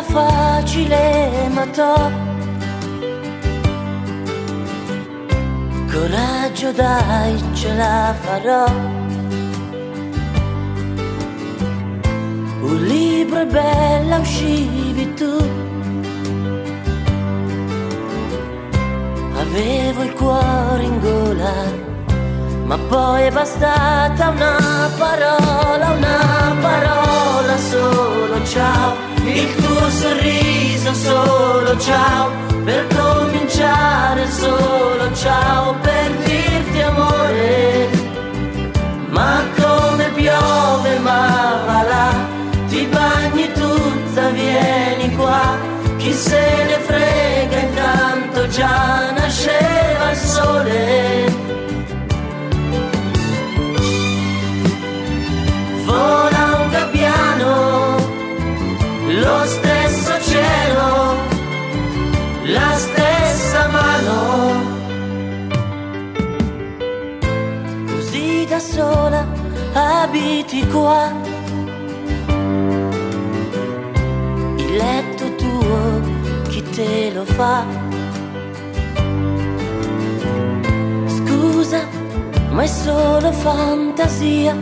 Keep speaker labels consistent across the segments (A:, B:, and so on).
A: sarà facile, ma t'ho coraggio, dai, ce la farò. Un libro è bella, uscivi tu. Avevo il cuore in gola, ma poi è bastata una parola solo, ciao. Il tuo sorriso solo, ciao. Per cominciare solo, ciao. Per dirti amore, ma come piove, ma va là. Ti bagni tutta, vieni qua. Chi se ne frega, intanto già nasceva il sole. Vola un gabbiano, lo stesso cielo, la stessa mano. Così da sola abiti qua, il letto tuo chi te lo fa? Scusa, ma è solo fantasia.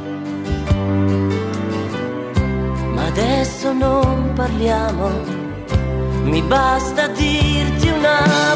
A: Ma adesso non parliamo, mi basta dirti una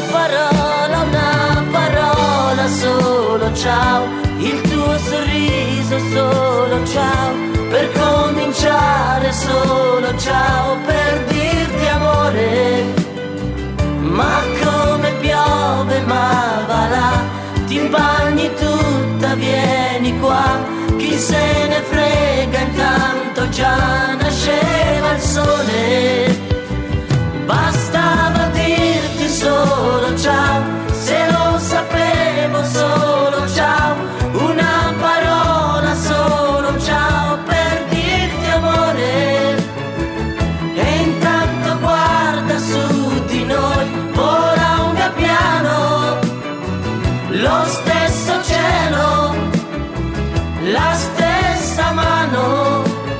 A: parola solo, ciao. Il tuo sorriso solo, ciao. Per cominciare solo, ciao. Per dirti amore, ma come piove, ma va là. Ti bagni tutta, vieni qua. Chi se ne frega, intanto già nasceva il sole. Bastava dirti solo ciao, se lo sapevo solo ciao. Una parola solo, ciao. Per dirti amore, e intanto guarda su di noi. Vola un gabbiano, lo stesso cielo, la stessa mano.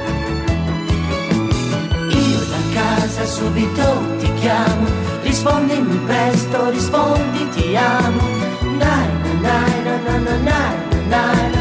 A: Io da casa subito ti chiamo, rispondimi presto, rispondi ti amo. Dai, dai, dai, dai, dai, dai, dai.